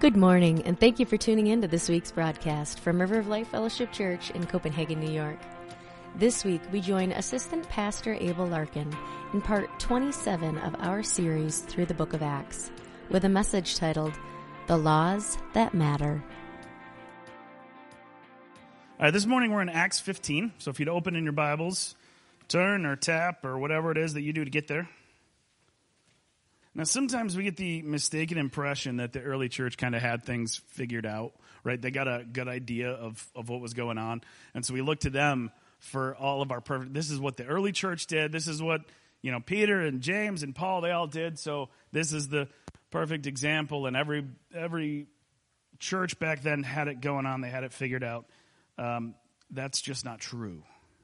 Good morning, and thank you for tuning in to this week's broadcast from River of Life Fellowship Church in Copenhagen, New York. This week, we join Assistant Pastor Abel Larkin in part 27 of our series through the book of Acts, with a message titled, The Laws That Matter. All right, this morning we're in Acts 15, so if you'd open in your Bibles, turn or tap or whatever it is that you do to get there. Now, sometimes we get the mistaken impression that the early church kind of had things figured out, right? They got a good idea of what was going on, and so we look to them for all of our perfect. This is what the early church did. This is what, Peter and James and Paul, they all did, so this is the perfect example, and every church back then had it going on. They had it figured out. That's just not true.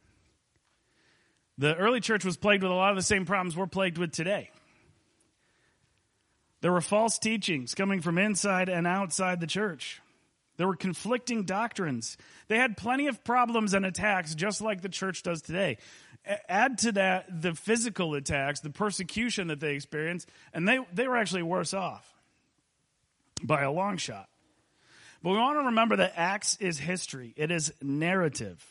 The early church was plagued with a lot of the same problems we're plagued with today. There were false teachings coming from inside and outside the church. There were conflicting doctrines. They had plenty of problems and attacks just like the church does today. Add to that the physical attacks, the persecution that they experienced, and they were actually worse off by a long shot. But we want to remember that Acts is history. It is narrative.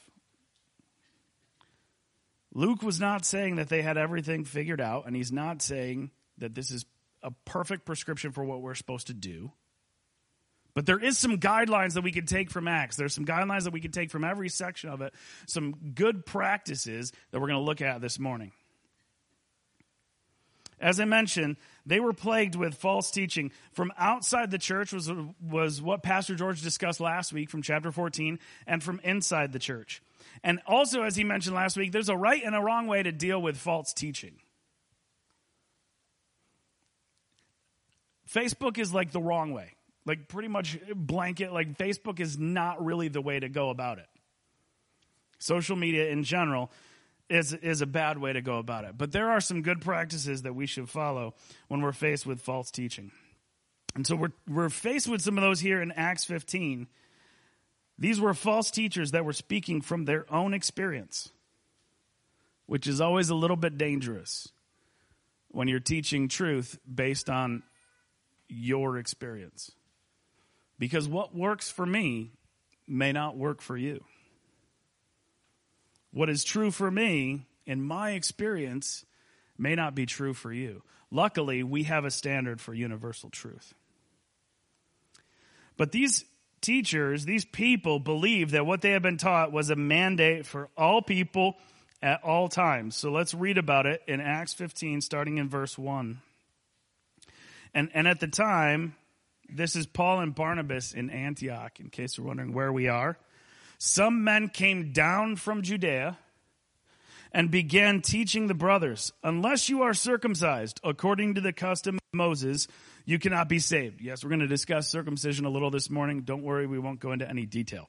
Luke was not saying that they had everything figured out, and he's not saying that this is a perfect prescription for what we're supposed to do. But there is some guidelines that we can take from Acts. There's some guidelines that we can take from every section of it, some good practices that we're going to look at this morning. As I mentioned, they were plagued with false teaching. From outside the church was what Pastor George discussed last week from chapter 14, and from inside the church. And also, as he mentioned last week, there's a right and a wrong way to deal with false teaching. Facebook is like the wrong way. Like pretty much blanket, like Facebook is not really the way to go about it. Social media in general is a bad way to go about it. But there are some good practices that we should follow when we're faced with false teaching. And so we're faced with some of those here in Acts 15. These were false teachers that were speaking from their own experience, which is always a little bit dangerous when you're teaching truth based on your experience. Because what works for me may not work for you. What is true for me in my experience may not be true for you. Luckily, we have a standard for universal truth. But these teachers, these people believed that what they had been taught was a mandate for all people at all times. So let's read about it in Acts 15, starting in verse 1. And at the time, this is Paul and Barnabas in Antioch, in case you're wondering where we are. Some men came down from Judea and began teaching the brothers, unless you are circumcised according to the custom of Moses, you cannot be saved. Yes, we're going to discuss circumcision a little this morning. Don't worry, we won't go into any detail.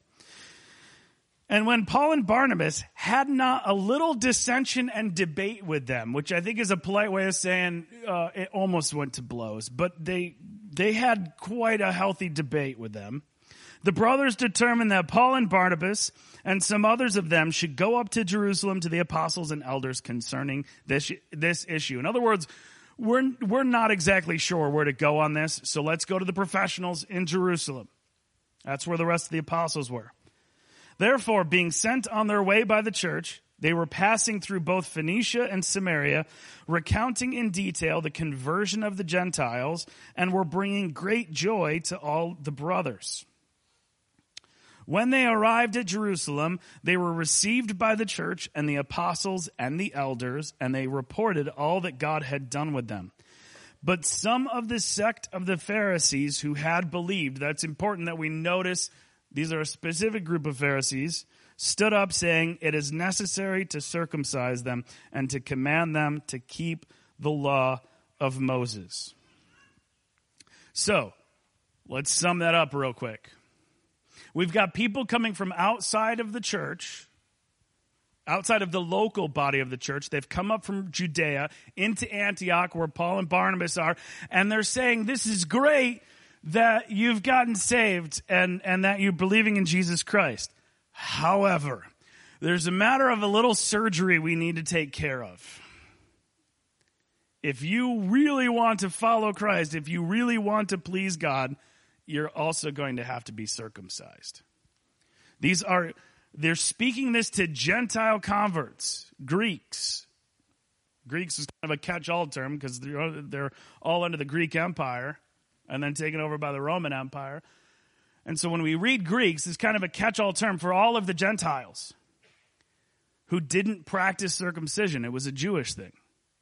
And when Paul and Barnabas had not a little dissension and debate with them, which I think is a polite way of saying it almost went to blows, but they had quite a healthy debate with them. The brothers determined that Paul and Barnabas and some others of them should go up to Jerusalem to the apostles and elders concerning this issue. In other words, we're not exactly sure where to go on this, so let's go to the professionals in Jerusalem. That's where the rest of the apostles were. Therefore, being sent on their way by the church, they were passing through both Phoenicia and Samaria, recounting in detail the conversion of the Gentiles, and were bringing great joy to all the brothers. When they arrived at Jerusalem, they were received by the church and the apostles and the elders, and they reported all that God had done with them. But some of the sect of the Pharisees who had believed, that's important that we notice these are a specific group of Pharisees, stood up saying, it is necessary to circumcise them and to command them to keep the law of Moses. So, let's sum that up real quick. We've got people coming from outside of the church, outside of the local body of the church. They've come up from Judea into Antioch where Paul and Barnabas are, and they're saying, this is great that you've gotten saved and that you're believing in Jesus Christ. However, there's a matter of a little surgery we need to take care of. If you really want to follow Christ, if you really want to please God, you're also going to have to be circumcised. They're speaking this to Gentile converts, Greeks. Greeks is kind of a catch-all term because they're all under the Greek Empire and then taken over by the Roman Empire. And so when we read Greeks, it's kind of a catch-all term for all of the Gentiles who didn't practice circumcision. It was a Jewish thing.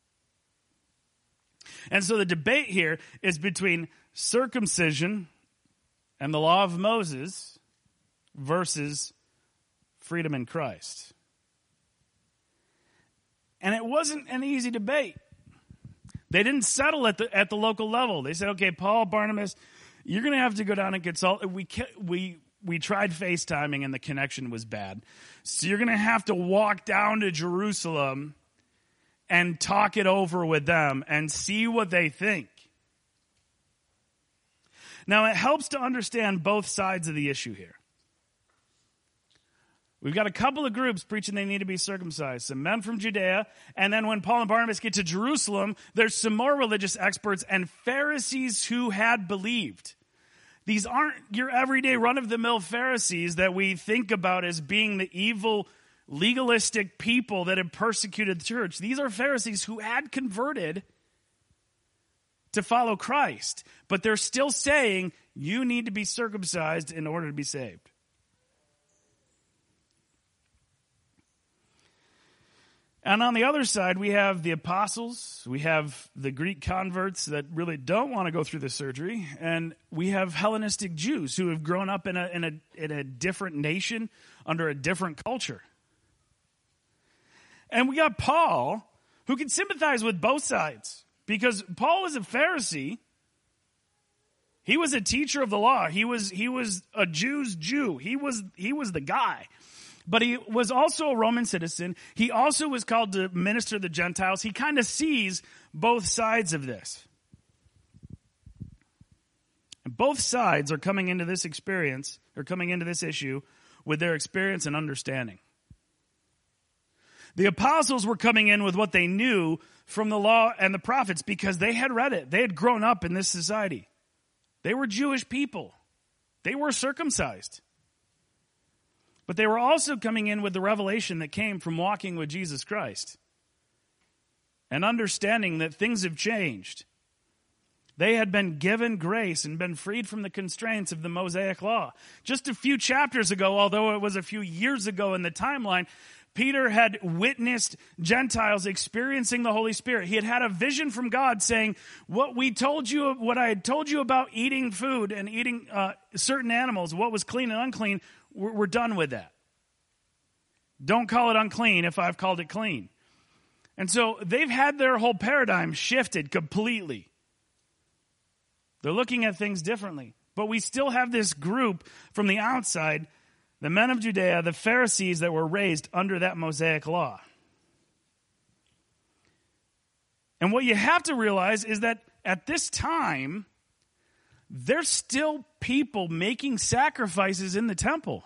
And so the debate here is between circumcision and the law of Moses versus freedom in Christ. And it wasn't an easy debate. They didn't settle at the local level. They said, okay, Paul, Barnabas, you're going to have to go down and consult. We tried FaceTiming and the connection was bad. So you're going to have to walk down to Jerusalem and talk it over with them and see what they think. Now, it helps to understand both sides of the issue here. We've got a couple of groups preaching they need to be circumcised. Some men from Judea, and then when Paul and Barnabas get to Jerusalem, there's some more religious experts and Pharisees who had believed. These aren't your everyday run-of-the-mill Pharisees that we think about as being the evil, legalistic people that had persecuted the church. These are Pharisees who had converted to follow Christ, but they're still saying you need to be circumcised in order to be saved. And on the other side, we have the apostles, we have the Greek converts that really don't want to go through the surgery, and we have Hellenistic Jews who have grown up in a different nation under a different culture. And we got Paul, who can sympathize with both sides, because Paul was a Pharisee. He was a teacher of the law. He was a Jew's Jew. He was the guy. But he was also a Roman citizen. He also was called to minister to the Gentiles. He kind of sees both sides of this. And both sides are coming into this experience, or coming into this issue, with their experience and understanding. The apostles were coming in with what they knew from the law and the prophets because they had read it. They had grown up in this society. They were Jewish people. They were circumcised. But they were also coming in with the revelation that came from walking with Jesus Christ and understanding that things have changed. They had been given grace and been freed from the constraints of the Mosaic law. Just a few chapters ago, although it was a few years ago in the timeline, Peter had witnessed Gentiles experiencing the Holy Spirit. He had had a vision from God saying, what I had told you about eating food and eating certain animals, what was clean and unclean, we're done with that. Don't call it unclean if I've called it clean. And so they've had their whole paradigm shifted completely. They're looking at things differently. But we still have this group from the outside, the men of Judea, the Pharisees that were raised under that Mosaic law. And what you have to realize is that at this time, there's still people making sacrifices in the temple.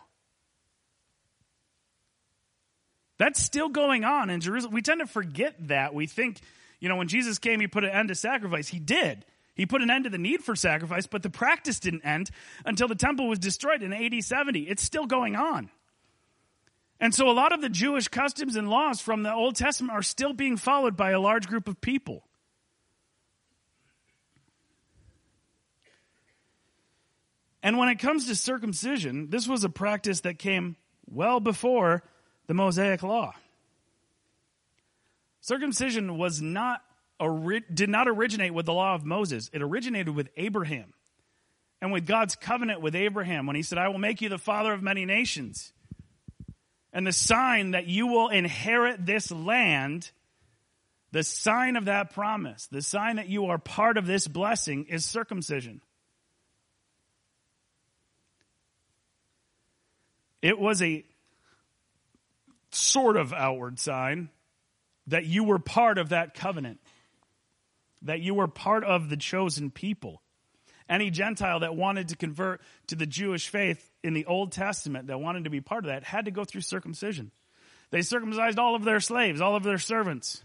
That's still going on in Jerusalem. We tend to forget that. We think, when Jesus came, he put an end to sacrifice. He did. He put an end to the need for sacrifice, but the practice didn't end until the temple was destroyed in AD 70. It's still going on. And so a lot of the Jewish customs and laws from the Old Testament are still being followed by a large group of people. And when it comes to circumcision, this was a practice that came well before the Mosaic law. Circumcision did not originate with the law of Moses. It originated with Abraham and with God's covenant with Abraham when he said, I will make you the father of many nations. And the sign that you will inherit this land, the sign of that promise, the sign that you are part of this blessing is circumcision. It was a sort of outward sign that you were part of that covenant, that you were part of the chosen people. Any Gentile that wanted to convert to the Jewish faith in the Old Testament, that wanted to be part of that, had to go through circumcision. They circumcised all of their slaves, all of their servants.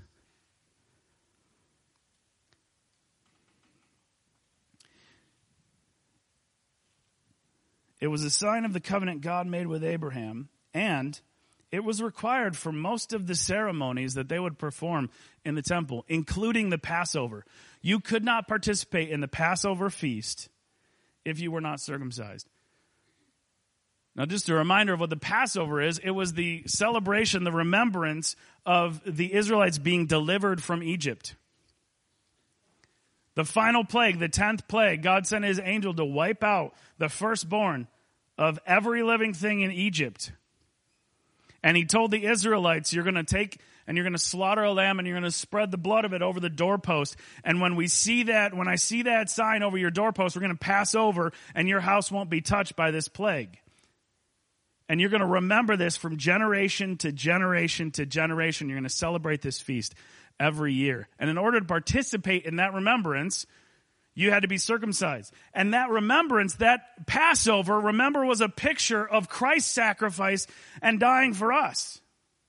It was a sign of the covenant God made with Abraham, and it was required for most of the ceremonies that they would perform in the temple, including the Passover. You could not participate in the Passover feast if you were not circumcised. Now, just a reminder of what the Passover is, it was the celebration, the remembrance of the Israelites being delivered from Egypt. The final plague, the 10th plague, God sent his angel to wipe out the firstborn of every living thing in Egypt. And he told the Israelites, you're going to take and you're going to slaughter a lamb and you're going to spread the blood of it over the doorpost. And when I see that sign over your doorpost, we're going to pass over and your house won't be touched by this plague. And you're going to remember this from generation to generation to generation. You're going to celebrate this feast every year. And in order to participate in that remembrance, you had to be circumcised. And that remembrance, that Passover, remember, was a picture of Christ's sacrifice and dying for us.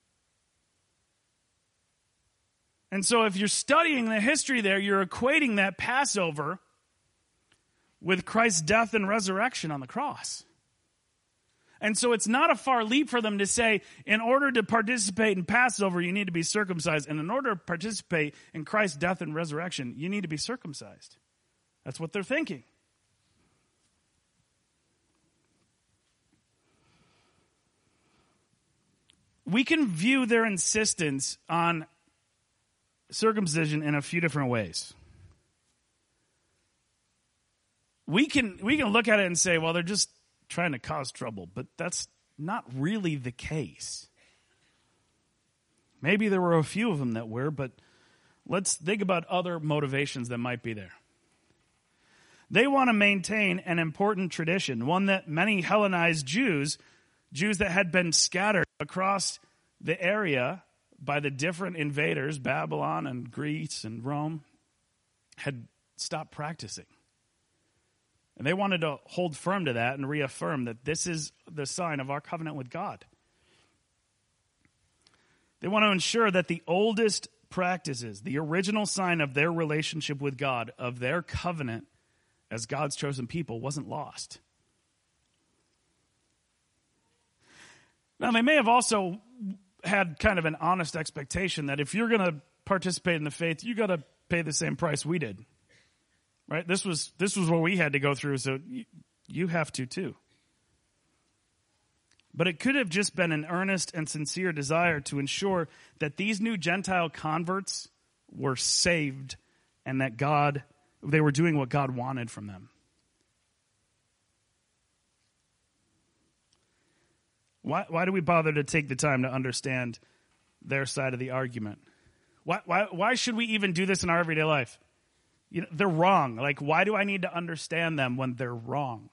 And so if you're studying the history there, you're equating that Passover with Christ's death and resurrection on the cross. And so it's not a far leap for them to say, in order to participate in Passover, you need to be circumcised. And in order to participate in Christ's death and resurrection, you need to be circumcised. That's what they're thinking. We can view their insistence on circumcision in a few different ways. We can look at it and say, well, they're just trying to cause trouble, but that's not really the case. Maybe there were a few of them that were, but let's think about other motivations that might be there. They want to maintain an important tradition, one that many Hellenized Jews that had been scattered across the area by the different invaders, Babylon and Greece and Rome, had stopped practicing. And they wanted to hold firm to that and reaffirm that this is the sign of our covenant with God. They want to ensure that the oldest practices, the original sign of their relationship with God, of their covenant as God's chosen people, wasn't lost. Now, they may have also had kind of an honest expectation that if you're going to participate in the faith, you got to pay the same price we did. Right? This was what we had to go through, so you have to too. But it could have just been an earnest and sincere desire to ensure that these new Gentile converts were saved and that they were doing what God wanted from them. Why do we bother to take the time to understand their side of the argument? Why should we even do this in our everyday life? They're wrong. Like, why do I need to understand them when they're wrong?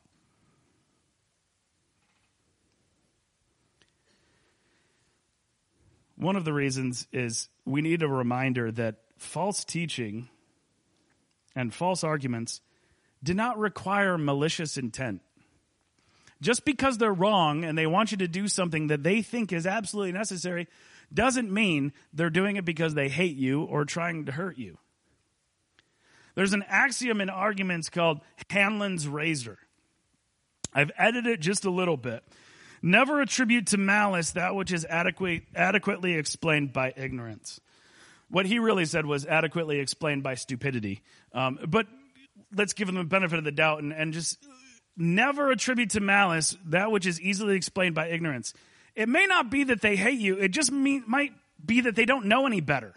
One of the reasons is we need a reminder that false teaching and false arguments do not require malicious intent. Just because they're wrong and they want you to do something that they think is absolutely necessary doesn't mean they're doing it because they hate you or trying to hurt you. There's an axiom in arguments called Hanlon's razor. I've edited it just a little bit. Never attribute to malice that which is adequately explained by ignorance. What he really said was adequately explained by stupidity. But let's give them the benefit of the doubt and just never attribute to malice that which is easily explained by ignorance. It may not be that they hate you. It just might be that they don't know any better.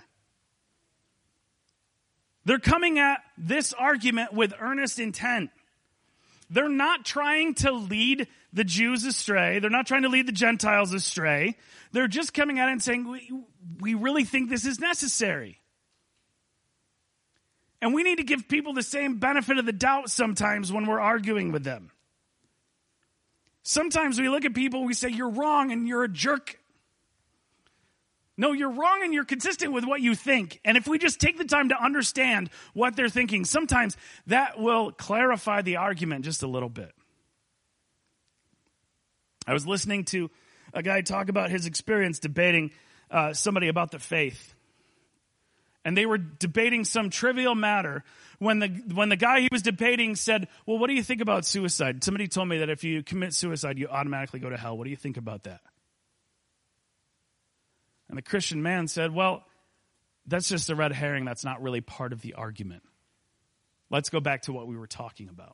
They're coming at this argument with earnest intent. They're not trying to lead the Jews astray. They're not trying to lead the Gentiles astray. They're just coming at it and saying, we really think this is necessary. And we need to give people the same benefit of the doubt sometimes when we're arguing with them. Sometimes we look at people, we say, you're wrong and you're a jerk. No, you're wrong and you're consistent with what you think. And if we just take the time to understand what they're thinking, sometimes that will clarify the argument just a little bit. I was listening to a guy talk about his experience debating somebody about the faith. And they were debating some trivial matter. When the guy he was debating said, well, what do you think about suicide? Somebody told me that if you commit suicide, you automatically go to hell. What do you think about that? And the Christian man said, well, that's just a red herring. That's not really part of the argument. Let's go back to what we were talking about.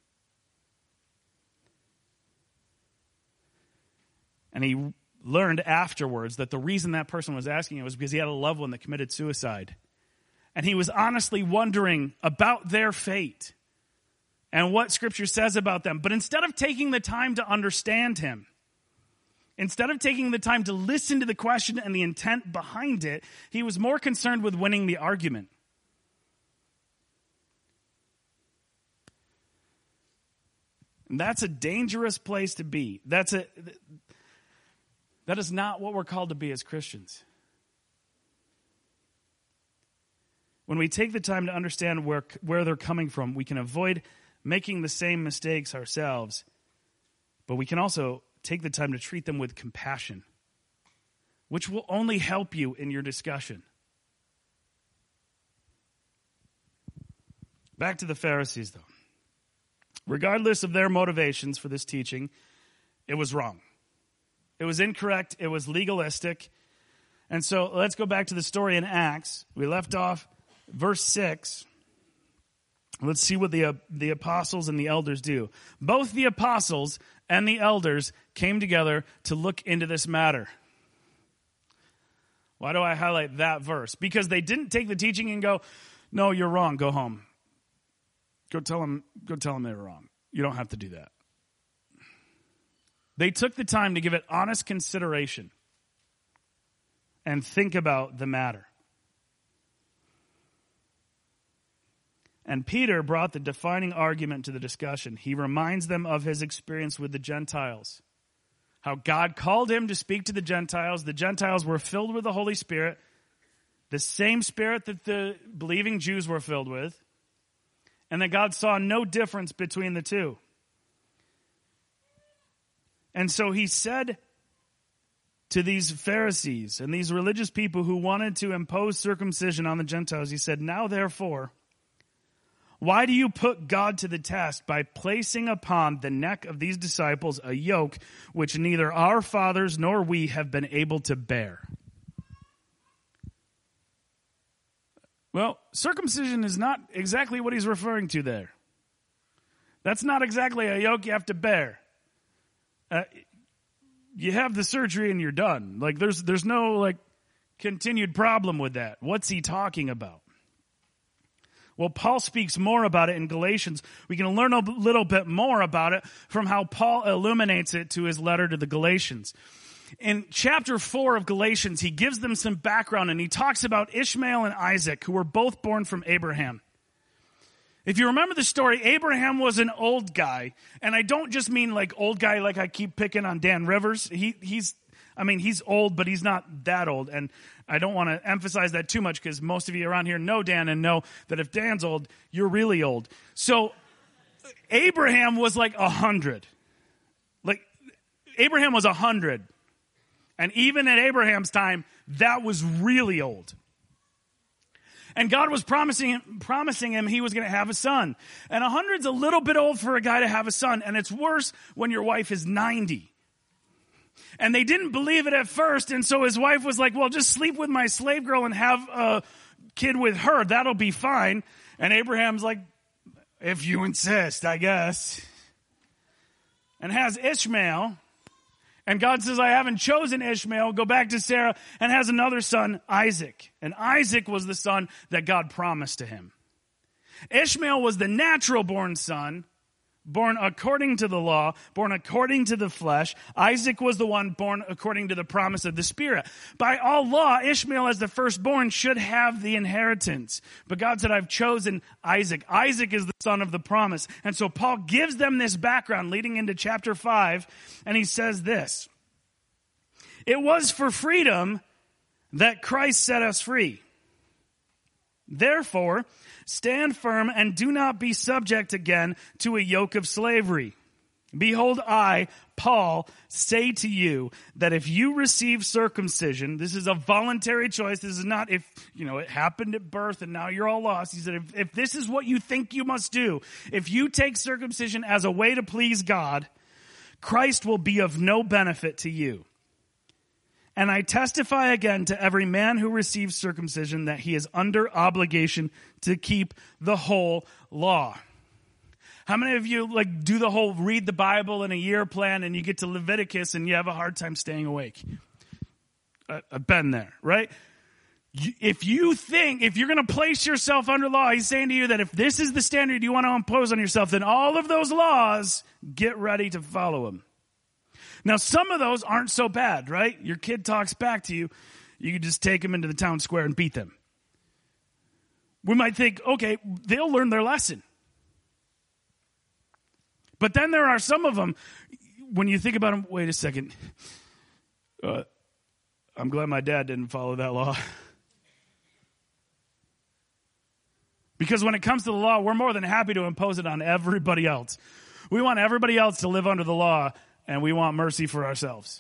And he learned afterwards that the reason that person was asking it was because he had a loved one that committed suicide. And he was honestly wondering about their fate and what Scripture says about them. But instead of taking the time to understand him, instead of taking the time to listen to the question and the intent behind it, he was more concerned with winning the argument. And that's a dangerous place to be. That is not what we're called to be as Christians. When we take the time to understand where they're coming from, we can avoid making the same mistakes ourselves, but we can also take the time to treat them with compassion, which will only help you in your discussion. Back to the Pharisees, though. Regardless of their motivations for this teaching, it was wrong. It was incorrect. It was legalistic. And so let's go back to the story in Acts. We left off verse 6. Let's see what the apostles and the elders do. Both the apostles and the elders came together to look into this matter. Why do I highlight that verse? Because they didn't take the teaching and go, no, you're wrong, go home. Go tell them they were wrong. You don't have to do that. They took the time to give it honest consideration and think about the matter. And Peter brought the defining argument to the discussion. He reminds them of his experience with the Gentiles. How God called him to speak to the Gentiles. The Gentiles were filled with the Holy Spirit, the same Spirit that the believing Jews were filled with, and that God saw no difference between the two. And so he said to these Pharisees and these religious people who wanted to impose circumcision on the Gentiles, he said, now therefore, why do you put God to the test by placing upon the neck of these disciples a yoke which neither our fathers nor we have been able to bear? Well, circumcision is not exactly what he's referring to there. That's not exactly a yoke you have to bear. You have the surgery and you're done. Like there's no continued problem with that. What's he talking about? Well, Paul speaks more about it in Galatians. We can learn a little bit more about it from how Paul illuminates it to his letter to the Galatians. In chapter 4 of Galatians, he gives them some background and he talks about Ishmael and Isaac, who were both born from Abraham. If you remember the story, Abraham was an old guy. And I don't just mean old guy like I keep picking on Dan Rivers. He's old, but he's not that old. And I don't want to emphasize that too much because most of you around here know Dan and know that if Dan's old, you're really old. So Abraham was 100. Abraham was 100. And even at Abraham's time, that was really old. And God was promising him he was going to have a son. And 100's a little bit old for a guy to have a son. And it's worse when your wife is 90. And they didn't believe it at first. And so his wife was like, well, just sleep with my slave girl and have a kid with her. That'll be fine. And Abraham's like, if you insist, I guess. And has Ishmael. And God says, I haven't chosen Ishmael. Go back to Sarah, and has another son, Isaac. And Isaac was the son that God promised to him. Ishmael was the natural born son, born according to the law, born according to the flesh. Isaac was the one born according to the promise of the Spirit. By all law, Ishmael as the firstborn should have the inheritance. But God said, I've chosen Isaac. Isaac is the son of the promise. And so Paul gives them this background leading into chapter 5, and he says this. It was for freedom that Christ set us free. Therefore, stand firm and do not be subject again to a yoke of slavery. Behold, I, Paul, say to you that if you receive circumcision, this is a voluntary choice. This is not if, it happened at birth and now you're all lost. He said, if this is what you think you must do, if you take circumcision as a way to please God, Christ will be of no benefit to you. And I testify again to every man who receives circumcision that he is under obligation to keep the whole law. How many of you do the whole read the Bible in a year plan and you get to Leviticus and you have a hard time staying awake? I've been there, right? If you're going to place yourself under law, he's saying to you that if this is the standard you want to impose on yourself, then all of those laws, get ready to follow them. Now, some of those aren't so bad, right? Your kid talks back to you. You can just take them into the town square and beat them. We might think, okay, they'll learn their lesson. But then there are some of them, when you think about them, wait a second, I'm glad my dad didn't follow that law. Because when it comes to the law, we're more than happy to impose it on everybody else. We want everybody else to live under the law, and we want mercy for ourselves.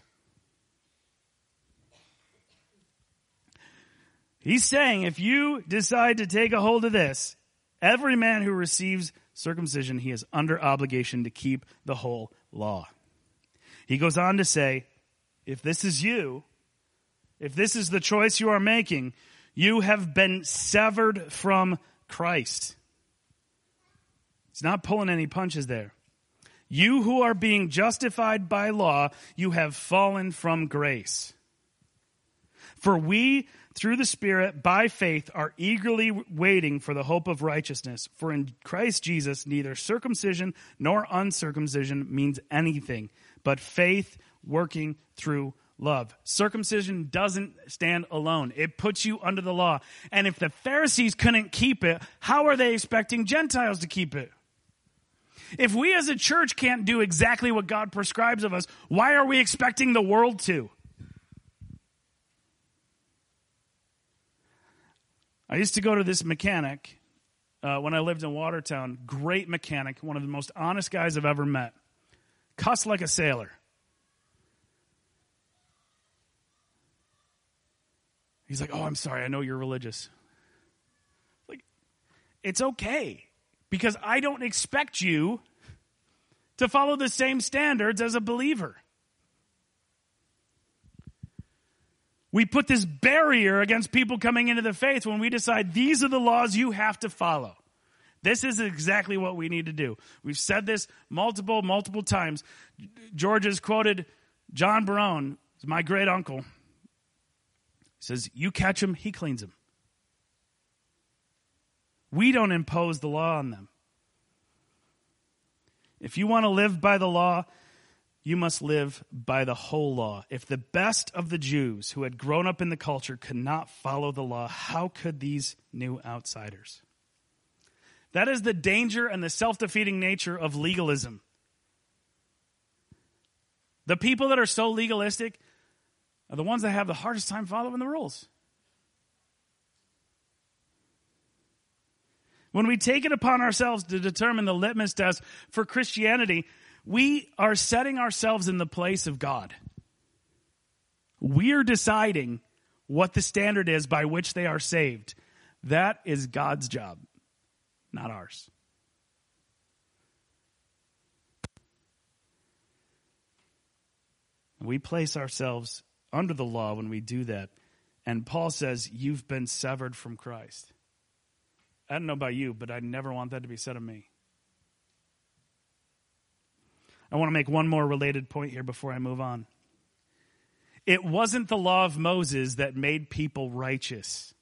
He's saying if you decide to take a hold of this, every man who receives circumcision, he is under obligation to keep the whole law. He goes on to say, if this is you, if this is the choice you are making, you have been severed from Christ. It's not pulling any punches there. You who are being justified by law, you have fallen from grace. For we, through the Spirit, by faith, are eagerly waiting for the hope of righteousness. For in Christ Jesus, neither circumcision nor uncircumcision means anything, but faith working through love. Circumcision doesn't stand alone. It puts you under the law. And if the Pharisees couldn't keep it, how are they expecting Gentiles to keep it? If we as a church can't do exactly what God prescribes of us, why are we expecting the world to? I used to go to this mechanic when I lived in Watertown. Great mechanic, one of the most honest guys I've ever met. Cussed like a sailor. He's like, oh, I'm sorry, I know you're religious. Like, it's okay, because I don't expect you to follow the same standards as a believer. We put this barrier against people coming into the faith when we decide these are the laws you have to follow. This is exactly what we need to do. We've said this multiple times. George has quoted John Barone, my great uncle. He says, you catch him, he cleans him. We don't impose the law on them. If you want to live by the law, you must live by the whole law. If the best of the Jews who had grown up in the culture could not follow the law, how could these new outsiders? That is the danger and the self-defeating nature of legalism. The people that are so legalistic are the ones that have the hardest time following the rules. When we take it upon ourselves to determine the litmus test for Christianity, we are setting ourselves in the place of God. We're deciding what the standard is by which they are saved. That is God's job, not ours. We place ourselves under the law when we do that. And Paul says, you've been severed from Christ. I don't know about you, but I never want that to be said of me. I want to make one more related point here before I move on. It wasn't the law of Moses that made people righteous.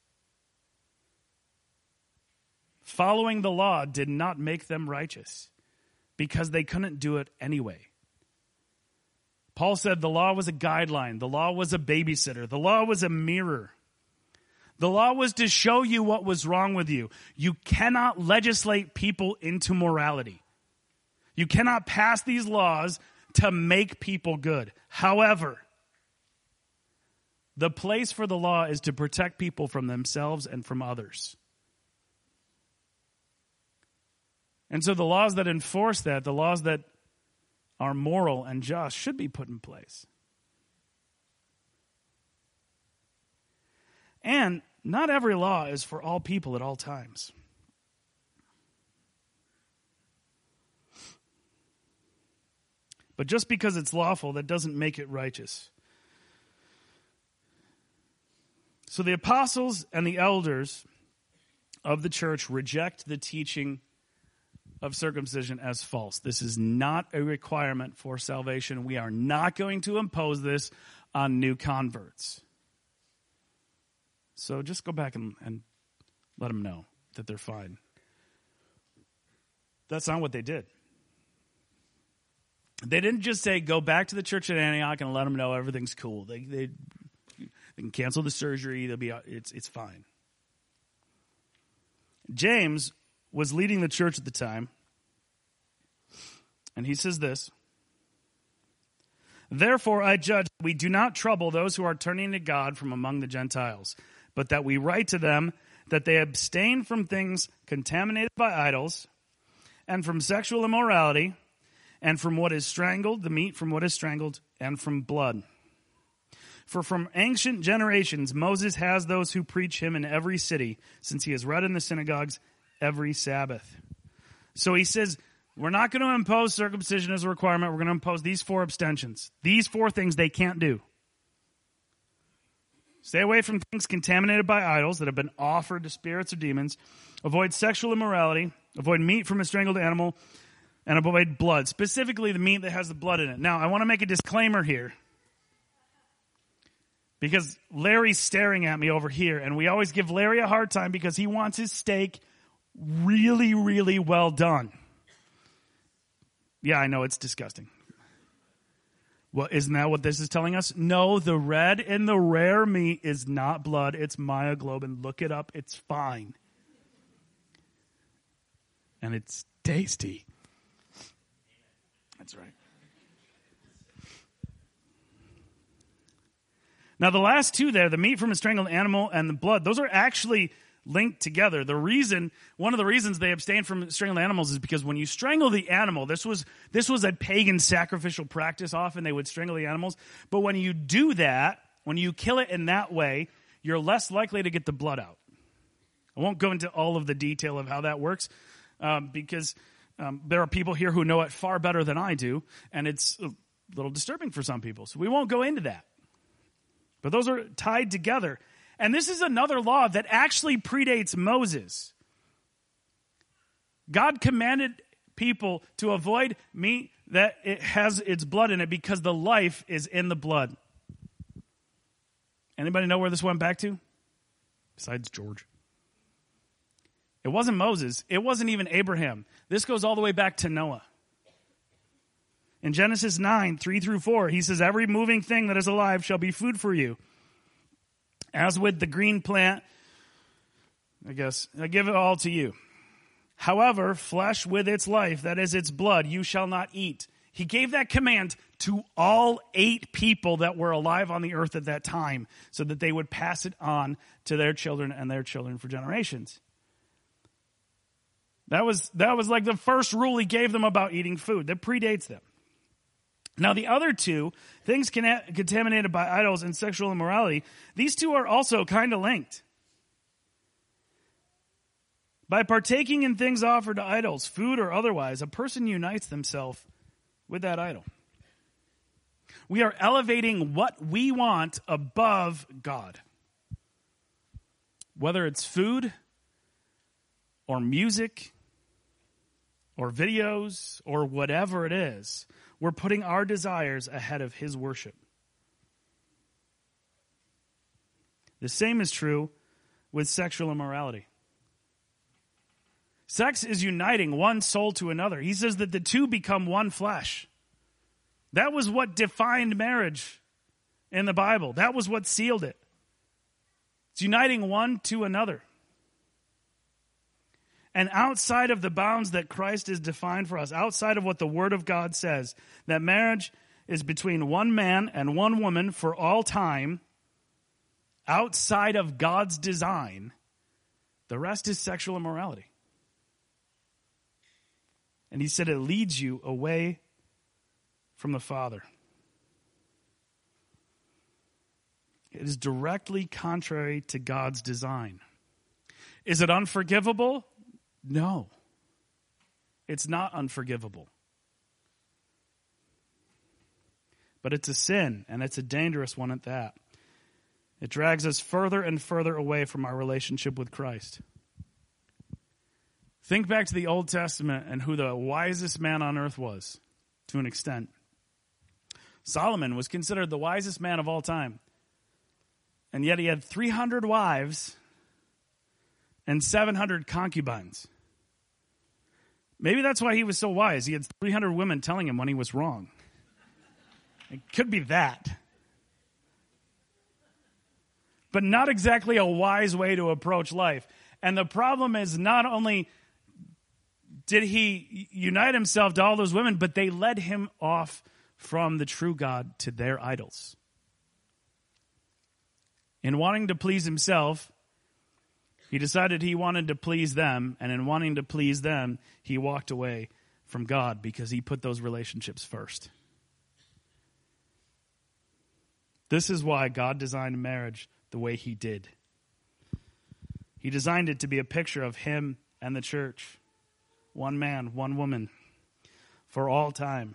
Following the law did not make them righteous because they couldn't do it anyway. Paul said the law was a guideline. The law was a babysitter. The law was a mirror. The law was to show you what was wrong with you. You cannot legislate people into morality. You cannot pass these laws to make people good. However, the place for the law is to protect people from themselves and from others. And so the laws that enforce that, the laws that are moral and just should be put in place. And not every law is for all people at all times. But just because it's lawful, that doesn't make it righteous. So the apostles and the elders of the church reject the teaching of circumcision as false. This is not a requirement for salvation. We are not going to impose this on new converts. So just go back and let them know that they're fine. That's not what they did. They didn't just say, go back to the church at Antioch and let them know everything's cool. They can cancel the surgery. It's fine. James was leading the church at the time, and he says this: "Therefore I judge that we do not trouble those who are turning to God from among the Gentiles, but that we write to them that they abstain from things contaminated by idols, and from sexual immorality, and from what is strangled, the meat from what is strangled, and from blood. For from ancient generations Moses has those who preach him in every city, since he is read in the synagogues every Sabbath." So he says, we're not going to impose circumcision as a requirement. We're going to impose these 4 abstentions. These 4 things they can't do. Stay away from things contaminated by idols that have been offered to spirits or demons. Avoid sexual immorality. Avoid meat from a strangled animal. And avoid blood, specifically the meat that has the blood in it. Now, I want to make a disclaimer here, because Larry's staring at me over here, and we always give Larry a hard time because he wants his steak really, really well done. Yeah, I know, it's disgusting. Well, isn't that what this is telling us? No, the red in the rare meat is not blood. It's myoglobin. Look it up. It's fine. And it's tasty. That's right. Now, the last 2 there, the meat from a strangled animal and the blood, those are actually linked together. One of the reasons they abstained from strangled animals is because when you strangle the animal, this was a pagan sacrificial practice. Often they would strangle the animals. But when you do that, when you kill it in that way, you're less likely to get the blood out. I won't go into all of the detail of how that works because there are people here who know it far better than I do, and it's a little disturbing for some people. So we won't go into that. But those are tied together. And this is another law that actually predates Moses. God commanded people to avoid meat that it has its blood in it because the life is in the blood. Anybody know where this went back to? Besides George. It wasn't Moses. It wasn't even Abraham. This goes all the way back to Noah. In Genesis 9, 3-4, he says, "Every moving thing that is alive shall be food for you. As with the green plant, I give it all to you. However, flesh with its life, that is its blood, you shall not eat." He gave that command to all 8 people that were alive on the earth at that time so that they would pass it on to their children and their children for generations. That was like the first rule he gave them about eating food. That predates them. Now, the other 2, things contaminated by idols and sexual immorality, these 2 are also kind of linked. By partaking in things offered to idols, food or otherwise, a person unites themselves with that idol. We are elevating what we want above God. Whether it's food or music or videos or whatever it is, we're putting our desires ahead of his worship. The same is true with sexual immorality. Sex is uniting one soul to another. He says that the 2 become one flesh. That was what defined marriage in the Bible. That was what sealed it. It's uniting one to another. And outside of the bounds that Christ has defined for us, outside of what the Word of God says, that marriage is between one man and one woman for all time, outside of God's design, the rest is sexual immorality. And he said it leads you away from the Father. It is directly contrary to God's design. Is it unforgivable? No. It's not unforgivable. But it's a sin, and it's a dangerous one at that. It drags us further and further away from our relationship with Christ. Think back to the Old Testament and who the wisest man on earth was, to an extent. Solomon was considered the wisest man of all time. And yet he had 300 wives and 700 concubines. Maybe that's why he was so wise. He had 300 women telling him when he was wrong. It could be that. But not exactly a wise way to approach life. And the problem is, not only did he unite himself to all those women, but they led him off from the true God to their idols. In wanting to please himself, he decided he wanted to please them, and in wanting to please them, he walked away from God because he put those relationships first. This is why God designed marriage the way he did. He designed it to be a picture of him and the church. One man, one woman, for all time.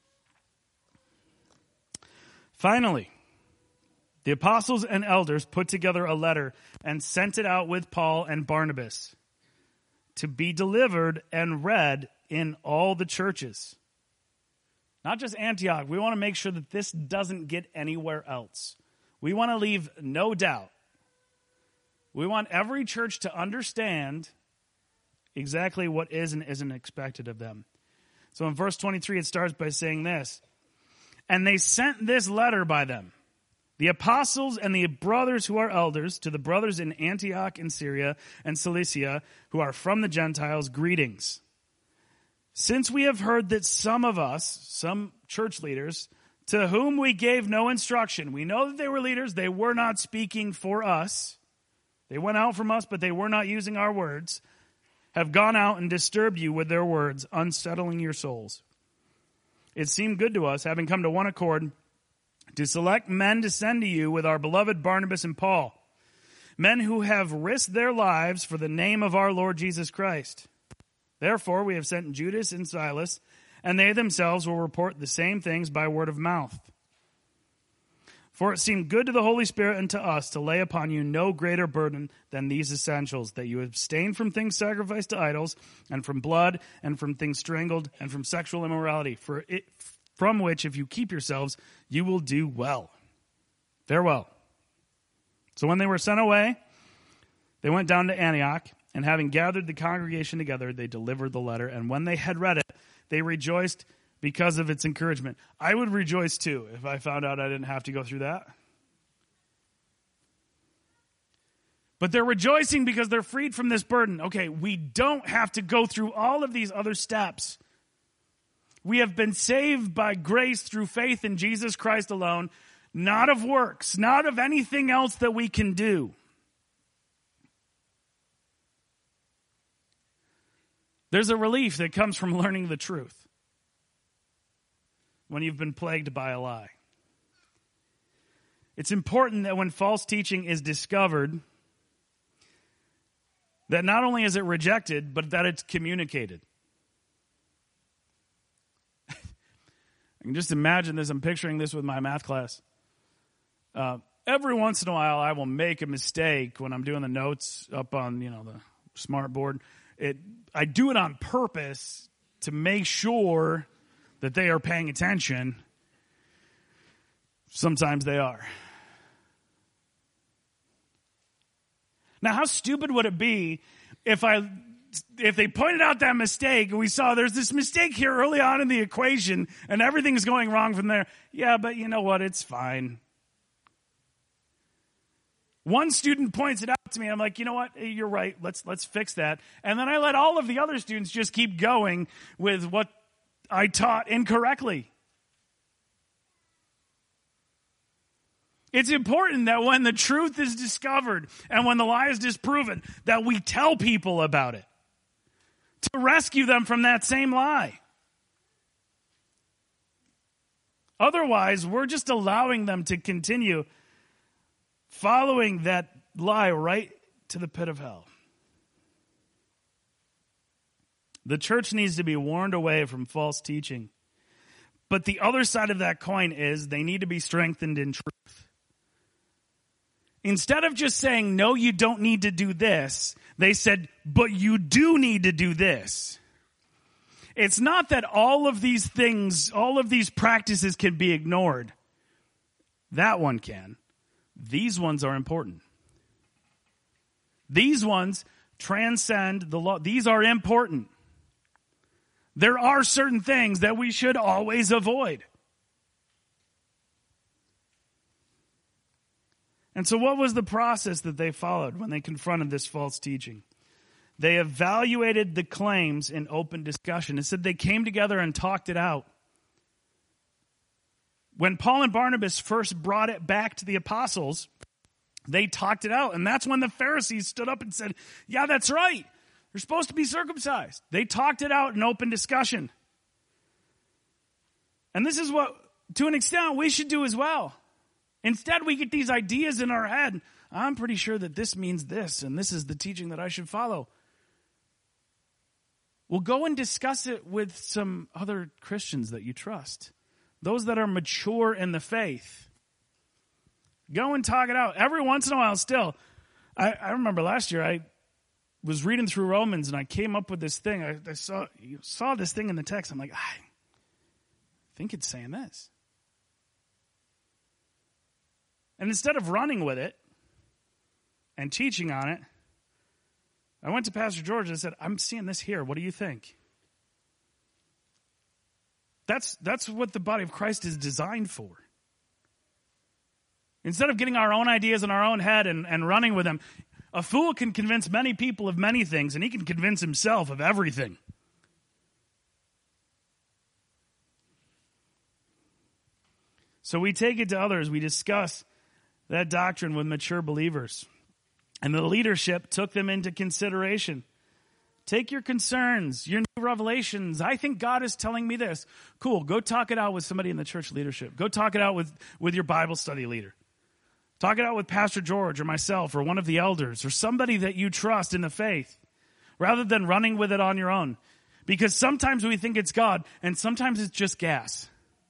Finally, the apostles and elders put together a letter and sent it out with Paul and Barnabas to be delivered and read in all the churches. Not just Antioch. We want to make sure that this doesn't get anywhere else. We want to leave no doubt. We want every church to understand exactly what is and isn't expected of them. So in verse 23, it starts by saying this. And they sent this letter by them, the apostles and the brothers who are elders, to the brothers in Antioch and Syria and Cilicia, who are from the Gentiles, greetings. Since we have heard that some of us, some church leaders, to whom we gave no instruction, we know that they were leaders, they were not speaking for us. They went out from us, but they were not using our words, have gone out and disturbed you with their words, unsettling your souls. It seemed good to us, having come to one accord, to select men to send to you with our beloved Barnabas and Paul, men who have risked their lives for the name of our Lord Jesus Christ. Therefore, we have sent Judas and Silas, and they themselves will report the same things by word of mouth. For it seemed good to the Holy Spirit and to us to lay upon you no greater burden than these essentials, that you abstain from things sacrificed to idols, and from blood, and from things strangled, and from sexual immorality, from which, if you keep yourselves, you will do well. Farewell. So when they were sent away, they went down to Antioch, and having gathered the congregation together, they delivered the letter. And when they had read it, they rejoiced because of its encouragement. I would rejoice too if I found out I didn't have to go through that. But they're rejoicing because they're freed from this burden. Okay, we don't have to go through all of these other steps. We have been saved by grace through faith in Jesus Christ alone, not of works, not of anything else that we can do. There's a relief that comes from learning the truth when you've been plagued by a lie. It's important that when false teaching is discovered, that not only is it rejected, but that it's communicated. I can just imagine this. I'm picturing this with my math class. Every once in a while, I will make a mistake when I'm doing the notes up on, the smart board. I do it on purpose to make sure that they are paying attention. Sometimes they are. Now, how stupid would it be if they pointed out that mistake and we saw there's this mistake here early on in the equation and everything's going wrong from there? Yeah, but you know what? It's fine. One student points it out to me. I'm like, you know what? You're right. Let's fix that. And then I let all of the other students just keep going with what I taught incorrectly. It's important that when the truth is discovered and when the lie is disproven, that we tell people about it to rescue them from that same lie. Otherwise, we're just allowing them to continue following that lie right to the pit of hell. The church needs to be warned away from false teaching. But the other side of that coin is they need to be strengthened in truth. Instead of just saying, no, you don't need to do this, they said, but you do need to do this. It's not that all of these things, all of these practices can be ignored. That one can. These ones are important. These ones transcend the law. These are important. There are certain things that we should always avoid. And so what was the process that they followed when they confronted this false teaching? They evaluated the claims in open discussion. It said they came together and talked it out. When Paul and Barnabas first brought it back to the apostles, they talked it out. And that's when the Pharisees stood up and said, yeah, that's right. They're supposed to be circumcised. They talked it out in open discussion. And this is what, to an extent, we should do as well. Instead, we get these ideas in our head. I'm pretty sure that this means this, and this is the teaching that I should follow. Well, go and discuss it with some other Christians that you trust. Those that are mature in the faith. Go and talk it out. Every once in a while still. I remember last year I was reading through Romans and I came up with this thing. I saw this thing in the text. I'm like, I think it's saying this. And instead of running with it and teaching on it, I went to Pastor George and said, I'm seeing this here. What do you think? That's what the body of Christ is designed for. Instead of getting our own ideas in our own head and running with them, a fool can convince many people of many things, and he can convince himself of everything. So we take it to others. We discuss that doctrine with mature believers. And the leadership took them into consideration. Take your concerns, your new revelations. I think God is telling me this. Cool, go talk it out with somebody in the church leadership. Go talk it out with your Bible study leader. Talk it out with Pastor George or myself or one of the elders or somebody that you trust in the faith, rather than running with it on your own. Because sometimes we think it's God, and sometimes it's just gas.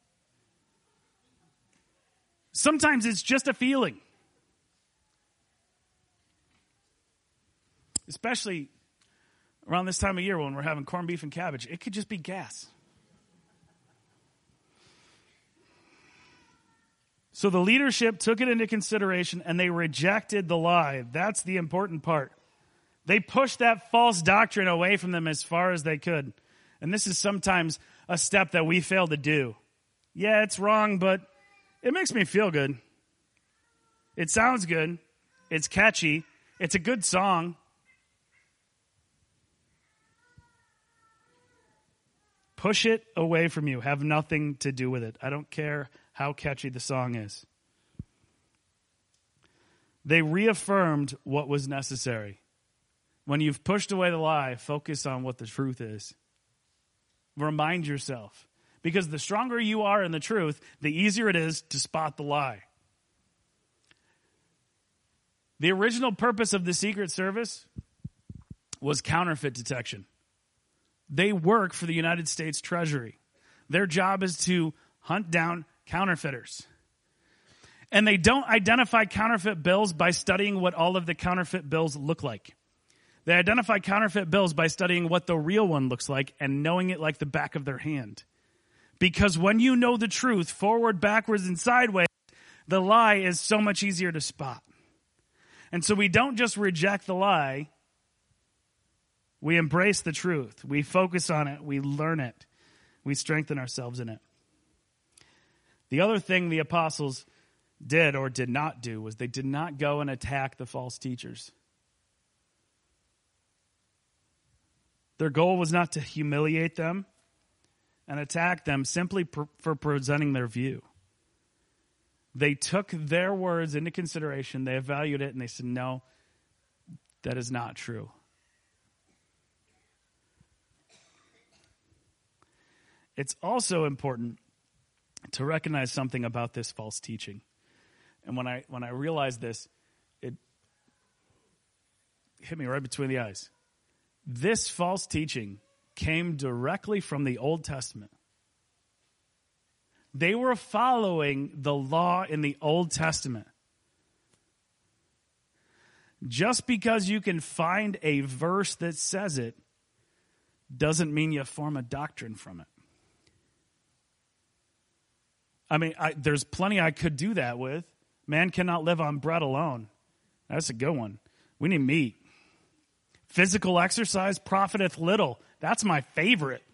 Sometimes it's just a feeling. Especially around this time of year when we're having corned beef and cabbage. It could just be gas. So the leadership took it into consideration and they rejected the lie. That's the important part. They pushed that false doctrine away from them as far as they could. And this is sometimes a step that we fail to do. Yeah, it's wrong, but it makes me feel good. It sounds good. It's catchy. It's a good song. Push it away from you. Have nothing to do with it. I don't care how catchy the song is. They reaffirmed what was necessary. When you've pushed away the lie, focus on what the truth is. Remind yourself. Because the stronger you are in the truth, the easier it is to spot the lie. The original purpose of the Secret Service was counterfeit detection. They work for the United States Treasury. Their job is to hunt down counterfeiters. And they don't identify counterfeit bills by studying what all of the counterfeit bills look like. They identify counterfeit bills by studying what the real one looks like and knowing it like the back of their hand. Because when you know the truth, forward, backwards, and sideways, the lie is so much easier to spot. And so we don't just reject the lie. We embrace the truth. We focus on it. We learn it. We strengthen ourselves in it. The other thing the apostles did or did not do was they did not go and attack the false teachers. Their goal was not to humiliate them and attack them simply for presenting their view. They took their words into consideration, they evaluated it, and they said, no, that is not true. It's also important to recognize something about this false teaching. And when I realized this, it hit me right between the eyes. This false teaching came directly from the Old Testament. They were following the law in the Old Testament. Just because you can find a verse that says it doesn't mean you form a doctrine from it. I mean, there's plenty I could do that with. Man cannot live on bread alone. That's a good one. We need meat. Physical exercise profiteth little. That's my favorite.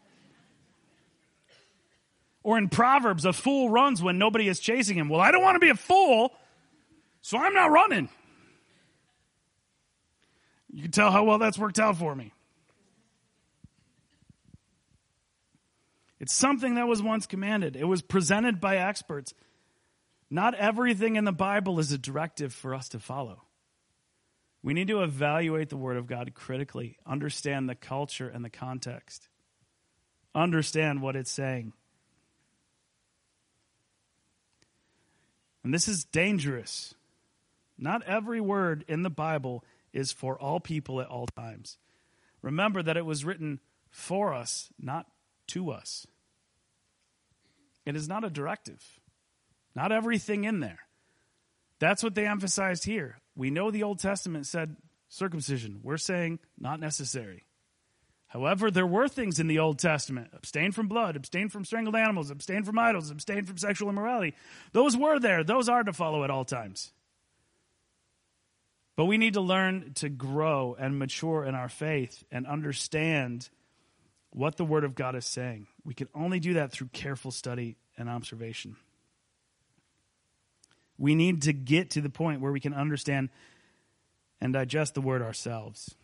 Or in Proverbs, a fool runs when nobody is chasing him. Well, I don't want to be a fool, so I'm not running. You can tell how well that's worked out for me. It's something that was once commanded. It was presented by experts. Not everything in the Bible is a directive for us to follow. We need to evaluate the Word of God critically, understand the culture and the context, understand what it's saying. And this is dangerous. Not every word in the Bible is for all people at all times. Remember that it was written for us, not to us. It is not a directive. Not everything in there. That's what they emphasized here. We know the Old Testament said circumcision. We're saying not necessary. However, there were things in the Old Testament. Abstain from blood, abstain from strangled animals, abstain from idols, abstain from sexual immorality. Those were there. Those are to follow at all times. But we need to learn to grow and mature in our faith and understand what the Word of God is saying. We can only do that through careful study and observation. We need to get to the point where we can understand and digest the Word ourselves.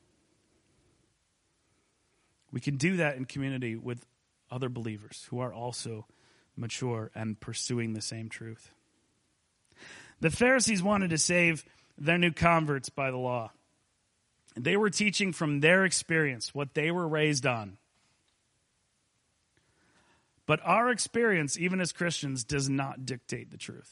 We can do that in community with other believers who are also mature and pursuing the same truth. The Pharisees wanted to save their new converts by the law. They were teaching from their experience, what they were raised on. But our experience, even as Christians, does not dictate the truth.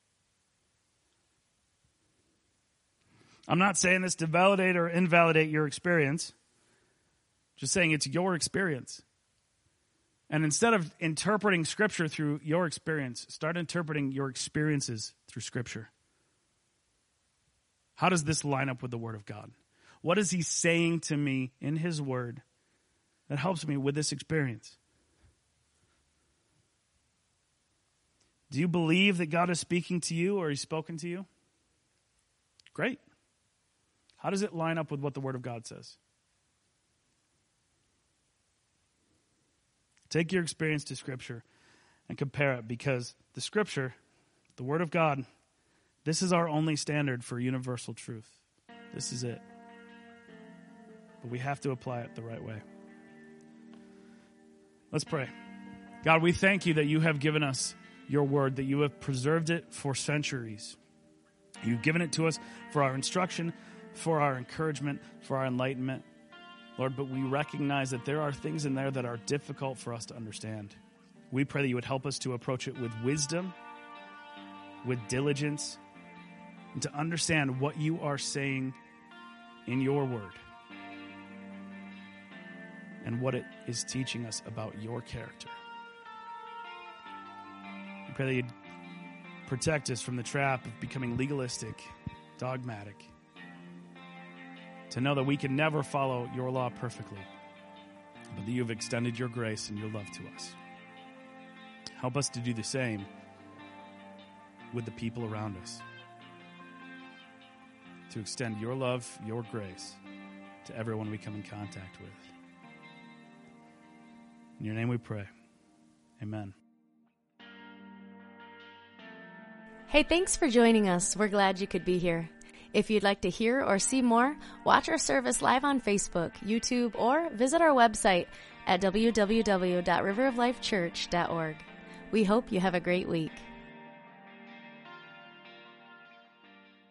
I'm not saying this to validate or invalidate your experience. Just saying it's your experience. And instead of interpreting Scripture through your experience, start interpreting your experiences through Scripture. How does this line up with the Word of God? What is He saying to me in His Word that helps me with this experience? Do you believe that God is speaking to you or He's spoken to you? Great. How does it line up with what the Word of God says? Take your experience to Scripture and compare it, because the Scripture, the Word of God, this is our only standard for universal truth. This is it. But we have to apply it the right way. Let's pray. God, we thank you that you have given us your word, that you have preserved it for centuries. You've given it to us for our instruction, for our encouragement, for our enlightenment. Lord, but we recognize that there are things in there that are difficult for us to understand. We pray that you would help us to approach it with wisdom, with diligence, and to understand what you are saying in your word and what it is teaching us about your character. We pray that you'd protect us from the trap of becoming legalistic, dogmatic, to know that we can never follow your law perfectly, but that you have extended your grace and your love to us. Help us to do the same with the people around us, to extend your love, your grace to everyone we come in contact with. In your name we pray. Amen. Hey, thanks for joining us. We're glad you could be here. If you'd like to hear or see more, watch our service live on Facebook, YouTube, or visit our website at www.riveroflifechurch.org. We hope you have a great week.